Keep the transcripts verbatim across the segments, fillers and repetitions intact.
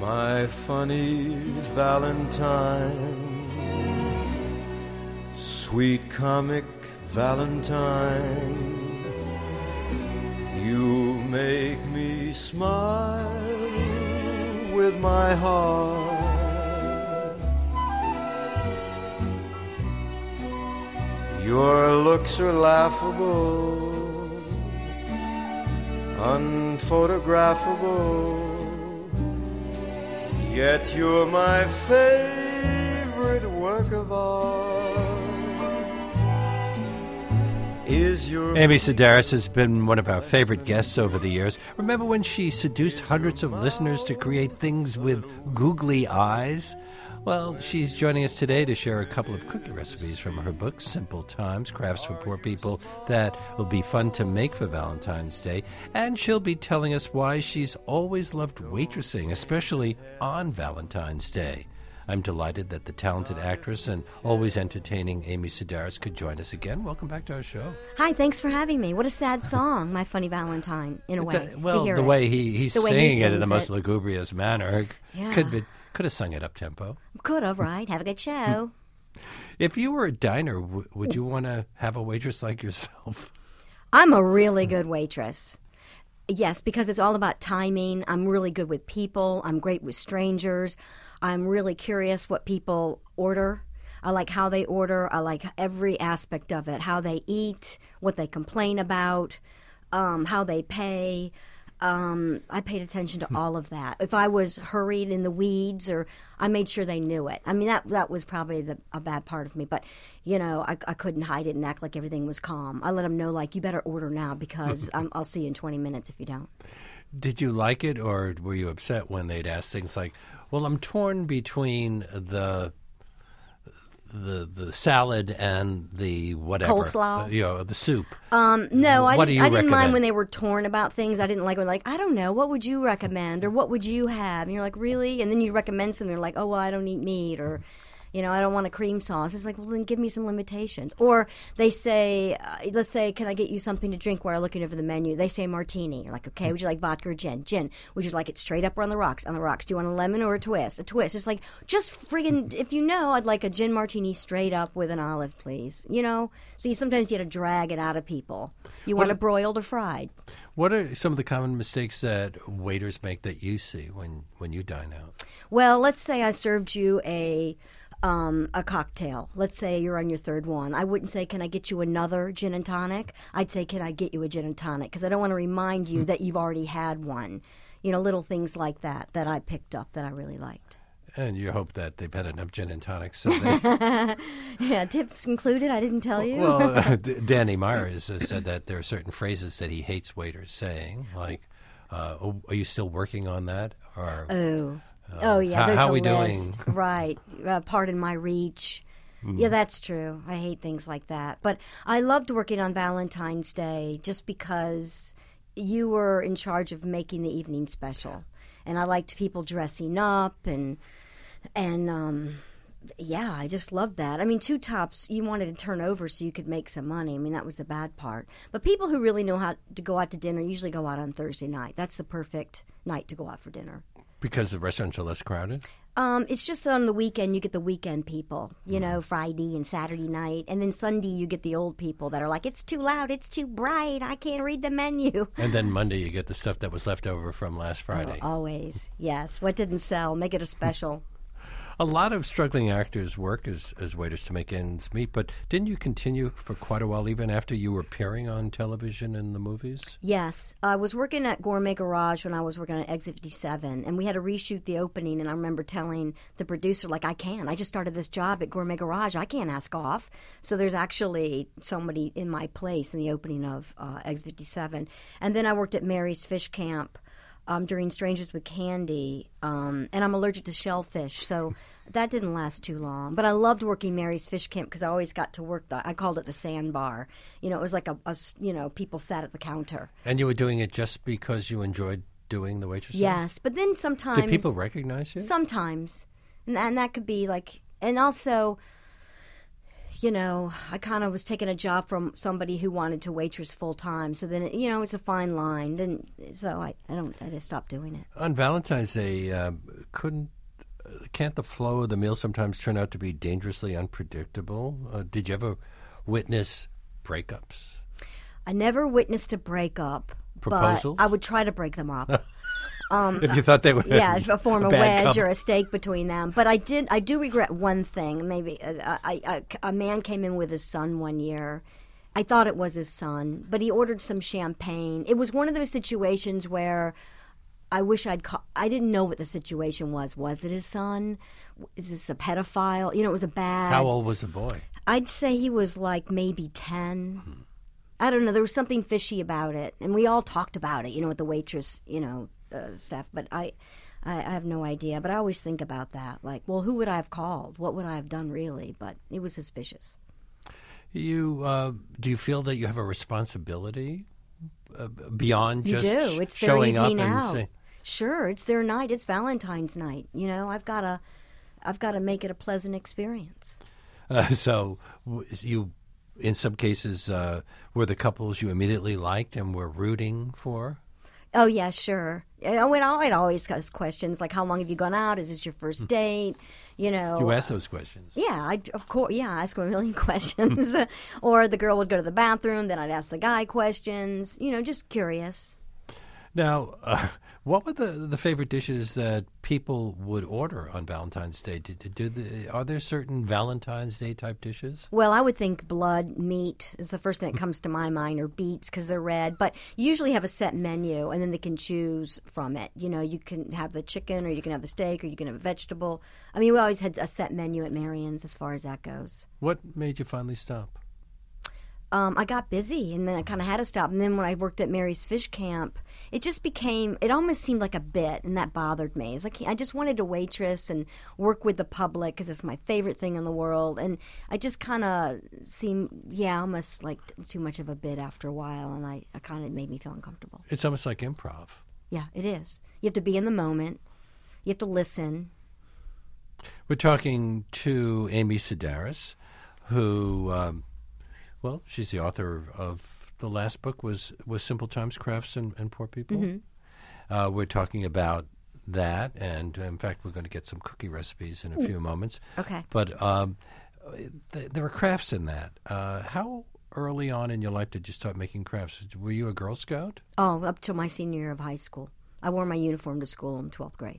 My funny Valentine, sweet comic Valentine, you make me smile with my heart. Your looks are laughable, unphotographable, yet you're my favorite work of art. Is your Amy Sedaris has been one of our favorite guests over the years. Remember when she seduced hundreds of listeners to create things with googly eyes? Well, she's joining us today to share a couple of cookie recipes from her book, Simple Times, Crafts for Poor People, that will be fun to make for Valentine's Day. And she'll be telling us why she's always loved waitressing, especially on Valentine's Day. I'm delighted that the talented actress and always entertaining Amy Sedaris could join us again. Welcome back to our show. Hi, thanks for having me. What a sad song, My Funny Valentine, in a way. The, well, to hear the it. way he, he's The way he singing it in the sings most it. lugubrious manner. Yeah. Could be, could have sung it up tempo. Could have, right? Have a good show. If you were a diner, w- would you want to have a waitress like yourself? I'm a really good waitress. Yes, because it's all about timing. I'm really good with people. I'm great with strangers. I'm really curious what people order. I like how they order. I like every aspect of it, how they eat, what they complain about, um, how they pay. Um, I paid attention to all of that. If I was hurried in the weeds, or I made sure they knew it. I mean, that that was probably the, a bad part of me. But, you know, I, I couldn't hide it and act like everything was calm. I let them know, like, you better order now because um, I'll see you in twenty minutes if you don't. Did you like it, or were you upset when they'd ask things like, well, I'm torn between the the the salad and the whatever. Coleslaw? Uh, you know, the soup. Um, no, I What didn't, do you I didn't mind recommend? when they were torn about things. I didn't like when, like, I don't know, what would you recommend, or what would you have? And you're like, really? And then you recommend something, they're like, oh, well, I don't eat meat, or, you know, I don't want a cream sauce. It's like, well, then give me some limitations. Or they say, uh, let's say, can I get you something to drink while you're looking over the menu? They say martini. You're like, okay, would you like vodka or gin? Gin. Would you like it straight up or on the rocks? On the rocks. Do you want a lemon or a twist? A twist. It's like, just friggin', if you know, I'd like a gin martini straight up with an olive, please. You know? So you sometimes you got to drag it out of people. You want Well, it broiled or fried? What are some of the common mistakes that waiters make that you see when, when you dine out? Well, let's say I served you a um, a cocktail. Let's say you're on your third one. I wouldn't say, can I get you another gin and tonic? I'd say, can I get you a gin and tonic? Because I don't want to remind you that you've already had one. You know, little things like that that I picked up that I really liked. And you hope that they've had enough gin and tonics. So they, Yeah, tips included. I didn't tell you. well, uh, D- Danny Myers has said that there are certain phrases that he hates waiters saying, like, uh, oh, are you still working on that? Or Oh, uh, oh yeah. how, There's how a we list, doing? right? Uh, pardon my reach. Yeah, that's true. I hate things like that. But I loved working on Valentine's Day just because you were in charge of making the evening special, and I liked people dressing up and and um, yeah, I just loved that. I mean, Two Tops, you wanted to turn over so you could make some money. I mean, that was the bad part. But people who really know how to go out to dinner usually go out on Thursday night. That's the perfect night to go out for dinner. Because the restaurants are less crowded? Um, it's just on the weekend you get the weekend people, you know, Friday and Saturday night. And then Sunday you get the old people that are like, it's too loud, it's too bright, I can't read the menu. And then Monday you get the stuff that was left over from last Friday. Oh, always, yes. What didn't sell, make it a special. A lot of struggling actors work as, as waiters to make ends meet, but didn't you continue for quite a while even after you were appearing on television and the movies? Yes. I was working at Gourmet Garage when I was working on Exit fifty-seven, and we had to reshoot the opening, and I remember telling the producer, like, I can't. I just started this job at Gourmet Garage. I can't ask off. So there's actually somebody in my place in the opening of uh, Exit fifty-seven. And then I worked at Mary's Fish Camp Um, during Strangers with Candy, um, and I'm allergic to shellfish, so that didn't last too long. But I loved working Mary's Fish Camp because I always got to work the, I called it the sandbar. You know, it was like a, a s- you know, people sat at the counter. And you were doing it just because you enjoyed doing the waitressing? Yes, but then sometimes... Did people recognize you? Sometimes. And, and that could be like, and also... You know, I kind of was taking a job from somebody who wanted to waitress full time. So then, it, you know, it's a fine line. Then, so I, I don't, I just stopped doing it. On Valentine's Day, uh, couldn't, uh, can't the flow of the meal sometimes turn out to be dangerously unpredictable? Uh, did you ever witness breakups? I never witnessed a breakup, Proposals? but I would try to break them up. Um, if you thought they were yeah, to form a, bad wedge couple. or a stake between them. But I did, I do regret one thing. Maybe uh, I, I, a man came in with his son one year. I thought it was his son, but he ordered some champagne. It was one of those situations where I wish I'd. Ca- I didn't know what the situation was. Was it his son? Is this a pedophile? You know, it was a bad. How old was the boy? I'd say he was like maybe ten. Hmm. I don't know. There was something fishy about it, and we all talked about it. You know, with the waitress, you know, uh, stuff. But I, I, I have no idea. But I always think about that. Like, well, who would I have called? What would I have done, really? But it was suspicious. You uh, do you feel that you have a responsibility uh, beyond You just do. sh- It's their showing up evening and out. saying? Sure, it's their night. It's Valentine's night. You know, I've got to, I've got to make it a pleasant experience. Uh, so w- you, in some cases, uh, were the couples you immediately liked and were rooting for? Oh yeah, sure. I would, I'd always ask questions like, "How long have you gone out? Is this your first date?" You know. You asked those questions. Yeah, I of course. Yeah, I ask him a million questions. Or the girl would go to the bathroom, then I'd ask the guy questions. You know, just curious. Now, uh, what were the the favorite dishes that people would order on Valentine's Day? Did, did, did the, are there certain Valentine's Day type dishes? Well, I would think blood, meat is the first thing that comes to my mind, or beets because they're red. But you usually have a set menu, and then they can choose from it. You know, you can have the chicken, or you can have the steak, or you can have a vegetable. I mean, we always had a set menu at Marion's as far as that goes. What made you finally stop? Um, I got busy, and then I kind of had to stop. And then when I worked at Mary's Fish Camp, it just became, it almost seemed like a bit, and that bothered me. It's like I just wanted to waitress and work with the public because it's my favorite thing in the world. And I just kind of seemed, yeah, almost like too much of a bit after a while, and I, I kind of made me feel uncomfortable. It's almost like improv. Yeah, it is. You have to be in the moment. You have to listen. We're talking to Amy Sedaris, who... Um, Well, she's the author of the last book was was Simple Times, Crafts, and, and Poor People. Mm-hmm. Uh, we're talking about that, and in fact, we're going to get some cookie recipes in a few moments. Okay. But um, th- there are crafts in that. Uh, how early on in your life did you start making crafts? Were you a Girl Scout? Oh, up till my senior year of high school. I wore my uniform to school in twelfth grade.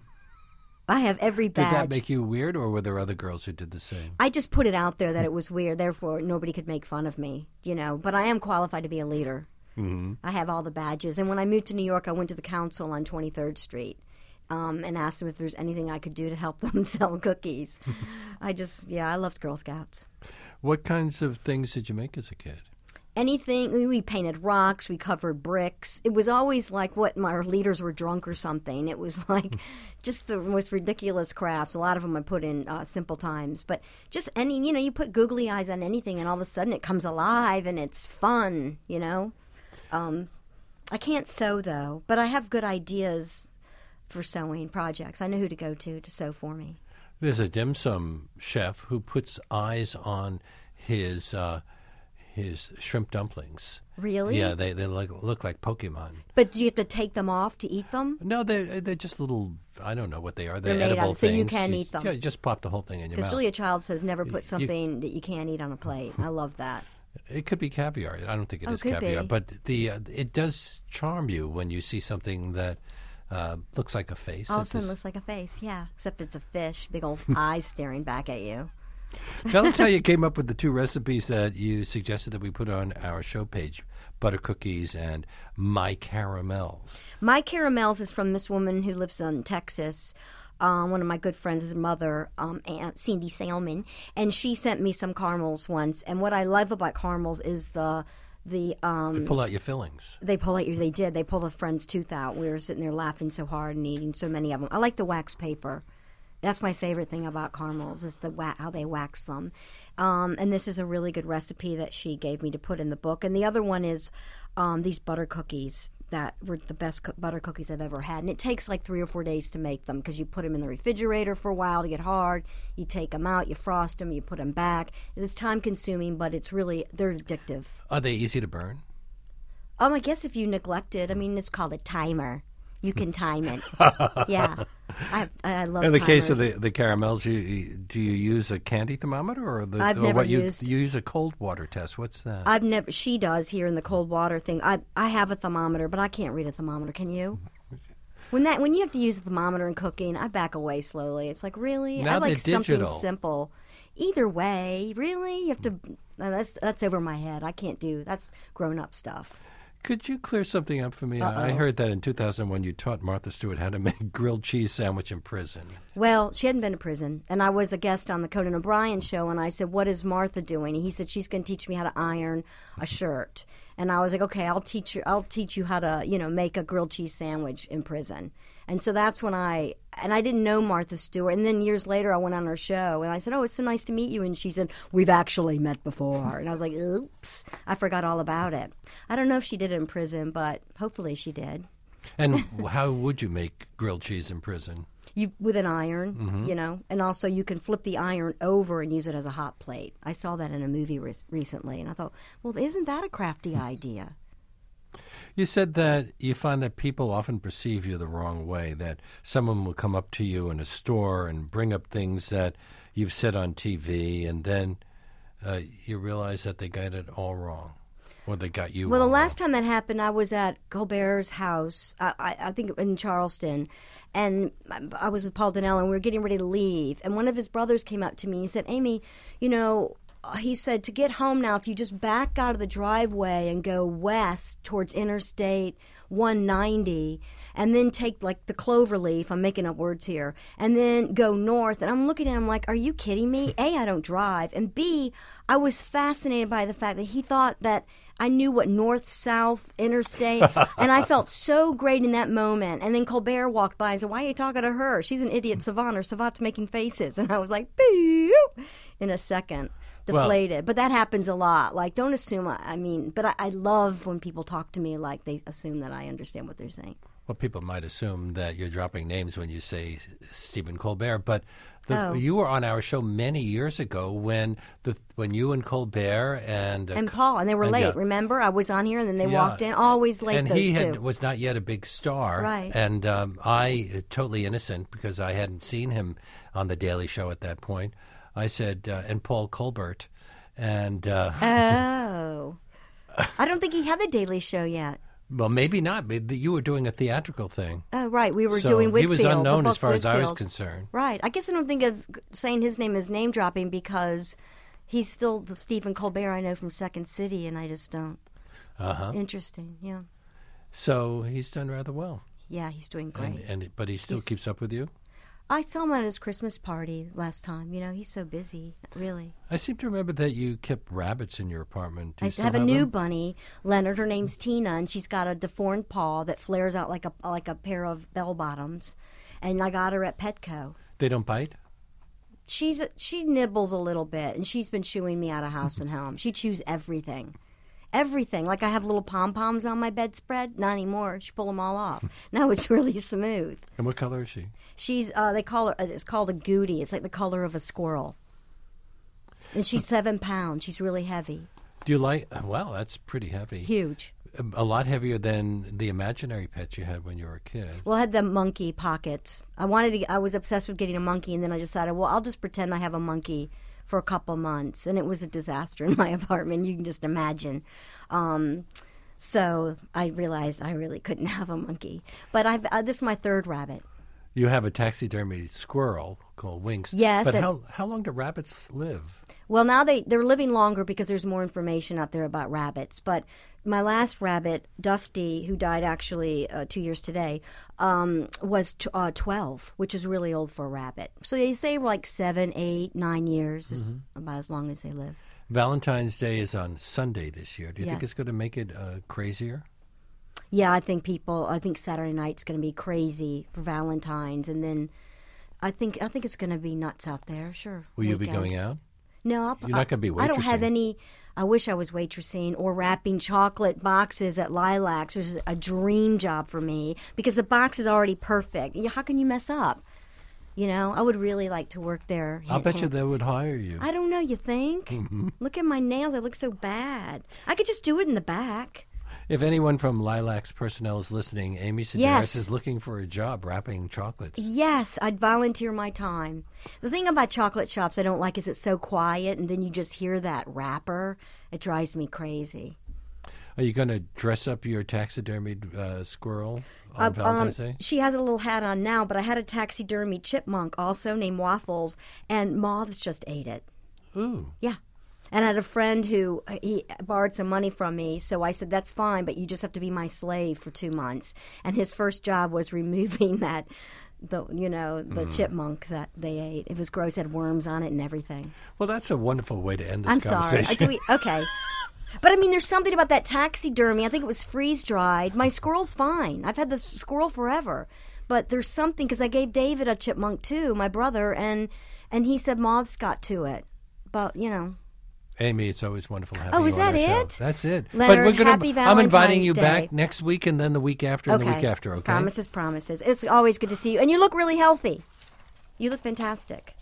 I have every badge. Did that make you weird, or were there other girls who did the same? I just put it out there that it was weird, therefore nobody could make fun of me, you know. But I am qualified to be a leader. Mm-hmm. I have all the badges. And when I moved to New York, I went to the council on twenty-third Street um, and asked them if there's anything I could do to help them sell cookies. I just, yeah, I loved Girl Scouts. What kinds of things did you make as a kid? Anything, we, we painted rocks, we covered bricks. It was always like what our leaders were drunk or something. It was like just the most ridiculous crafts. A lot of them I put in uh, Simple Times. But just any, you know, you put googly eyes on anything and all of a sudden it comes alive and it's fun, you know. Um, I can't sew, though, but I have good ideas for sewing projects. I know who to go to to sew for me. There's a dim sum chef who puts eyes on his... Uh, his shrimp dumplings. Really? Yeah, they they look, look like Pokemon. But do you have to take them off to eat them? No, they're, they're just little, I don't know what they are. They're, They're made edible out, so things. you can eat them. Yeah, you just pop the whole thing in your Because mouth. Julia Child says never put You- something that you can't eat on a plate. I love that. It could be caviar. I don't think it Oh, is could caviar. be. But the uh, it does charm you when you see something that uh, looks like a face. All of a It's sudden just- looks like a face, yeah. Except it's a fish, big old eyes staring back at you. Tell us how you came up with the two recipes that you suggested that we put on our show page, butter cookies and my caramels. My caramels is from this woman who lives in Texas. Um, one of my good friends' mother, um, Aunt Cindy Salmon, and she sent me some caramels once. And what I love about caramels is the the um, They pull out your fillings. they pull out your. They did. They pulled a friend's tooth out. We were sitting there laughing so hard and eating so many of them. I like the wax paper. That's my favorite thing about caramels is the wa- how they wax them. Um, and this is a really good recipe that she gave me to put in the book. And the other one is um, these butter cookies that were the best co- butter cookies I've ever had. And it takes like three or four days to make them because you put them in the refrigerator for a while to get hard. You take them out, you frost them, you put them back. It's time consuming, but it's really, they're addictive. Are they easy to burn? Um, I guess if you neglect it, I mean, it's called a timer. You can time it. Yeah. I, I love In the timers. case of the, the caramels, you, you, do you use a candy thermometer or the I've or never what you, used- you use a cold water test? What's that? I've never. She does here in the cold water thing. I I have a thermometer, but I can't read a thermometer. Can you? When that when you have to use a thermometer in cooking, I back away slowly. It's like, really? Now I like they're something digital. simple. Either way, really, you have to. uh, That's that's over my head. I can't do. That's grown up stuff. Could you clear something up for me? I I Uh-oh. heard that in two thousand one you taught Martha Stewart how to make grilled cheese sandwich in prison. Well, she hadn't been to prison, and I was a guest on the Conan O'Brien show, and I said, "What is Martha doing?" And he said, "She's going to teach me how to iron a shirt." And I was like, "Okay, I'll teach you. I'll teach you how to, you know, make a grilled cheese sandwich in prison." And so that's when I and I didn't know Martha Stewart. And then years later, I went on her show, and I said, "Oh, it's so nice to meet you." And she said, "We've actually met before." And I was like, "Oops, I forgot all about it." I don't know if she did it in prison, but hopefully she did. And how would you make grilled cheese in prison? You with an iron, you know, and also you can flip the iron over and use it as a hot plate. I saw that in a movie re- recently, and I thought, well, isn't that a crafty idea? You said that you find that people often perceive you the wrong way, that someone will come up to you in a store and bring up things that you've said on T V, and then uh, you realize that they got it all wrong, or they got you Well, the all last wrong. time that happened, I was at Colbert's house, I, I, I think in Charleston, and I- I was with Paul Donnell, and we were getting ready to leave, and one of his brothers came up to me and he said, "Amy, you know," he said, "to get home now, if you just back out of the driveway and go west towards Interstate one ninety, and then take like the Cloverleaf," I'm making up words here, "and then go north." And I'm looking at him like, are you kidding me? A, I don't drive, and B, I was fascinated by the fact that he thought that I knew what north-south interstate, and I felt so great in that moment. And then Colbert walked by and said, "Why are you talking to her? She's an idiot savant. Her savant's making faces." And I was like, "Beep," in a second. Well- Deflated. But that happens a lot. Like, don't assume, I, I mean, but I, I love when people talk to me like they assume that I understand what they're saying. Well, people might assume that you're dropping names when you say Stephen Colbert, but the, Oh. you were on our show many years ago when the when you and Colbert and uh, And Paul, and they were and, late. yeah. Remember, I was on here, and then they Yeah. walked in. Always late. and those he two. had, was not yet a big star, Right. And um, I, uh, totally innocent because I hadn't seen him on the Daily Show at that point. I said, uh, and Paul Colbert, and uh, Oh, I don't think he had the Daily Show yet. well, maybe not. But you were doing a theatrical thing. Oh, right. We were So doing he Whitfield. was the unknown book as far as I was Whitfield. concerned. Right. I guess I don't think of saying his name as name dropping because he's still the Stephen Colbert I know from Second City, and I just don't. Uh huh. Interesting. Yeah. So he's done rather well, Yeah, he's doing great. and, and but he still He's- keeps up with you. I saw him at his Christmas party last time. You know, he's so busy. Really. I seem to remember that you kept rabbits in your apartment. Do you I still have a new them? bunny, Leonard. Her name's Tina, and she's got a deformed paw that flares out like a like a pair of bell bottoms. And I got her at Petco. They don't bite. She's she nibbles a little bit, and she's been chewing me out of house and home. She chews everything, everything. Like I have little pom poms on my bedspread. Not anymore. She pull them all off. Now it's really smooth. And what color is she? She's uh, they call her. It's called a goody. It's like the color of a squirrel. And she's seven pounds. She's really heavy, Do you like? Well, that's pretty heavy. huge. A lot heavier than the imaginary pet you had when you were a kid. Well, I had the monkey pockets. I wanted to. I was obsessed with getting a monkey, and then I decided, well, I'll just pretend I have a monkey for a couple months, and it was a disaster in my apartment. You can just imagine. Um, so I realized I really couldn't have a monkey. But I uh, this is my third rabbit. You have a taxidermy squirrel called Winks. Yes, But and- how how long do rabbits live? Well, now they they're living longer because there's more information out there about rabbits. But my last rabbit, Dusty, who died actually uh, two years today, um, was t- uh, twelve, which is really old for a rabbit. So they say like seven, eight, nine years is about as long as they live. Valentine's Day is on Sunday this year. Do you think Yes. it's going to make it uh, crazier? Yeah, I think people. I think Saturday night's going to be crazy for Valentine's, and then I think I think it's going to be nuts out there. Sure. Will you be weekend. going out? No, I'll, You're not gonna be I don't have waitressing. any. I wish I was waitressing or wrapping chocolate boxes at Lilacs, which is a dream job for me because the box is already perfect. Yeah, how can you mess up? You know, I would really like to work there. I'll bet you they would hire you. I don't know. You think? Mm-hmm. Look at my nails. I look so bad. I could just do it in the back. If anyone from Lilacs personnel is listening, Amy Sedaris Yes. is looking for a job wrapping chocolates. Yes, I'd volunteer my time. The thing about chocolate shops I don't like is it's so quiet, and then you just hear that wrapper. It drives me crazy. Are you going to dress up your taxidermied uh, squirrel on Uh, um, Valentine's Day? she has a little hat on now, but I had a taxidermy chipmunk also named Waffles, and moths just ate it. Ooh. Yeah. And I had a friend who he borrowed some money from me, so I said, that's fine, but you just have to be my slave for two months. And his first job was removing that, the you know, the Mm. chipmunk that they ate. It was gross, had worms on it and everything. Well, that's a wonderful way to end this I'm sorry. conversation. Uh, do we, okay. But I mean, there's something about that taxidermy. I think it was freeze-dried. My squirrel's fine. I've had this squirrel forever. But there's something, because I gave David a chipmunk too, my brother, and and he said moths got to it. But, you know. Amy, it's always wonderful having Oh, you is on that our show. it? That's it. Leonard, gonna, happy I'm inviting Valentine's you Day. back next week and then the week after and Okay. the week after, okay? Promises, promises. It's always good to see you. And you look really healthy. You look fantastic.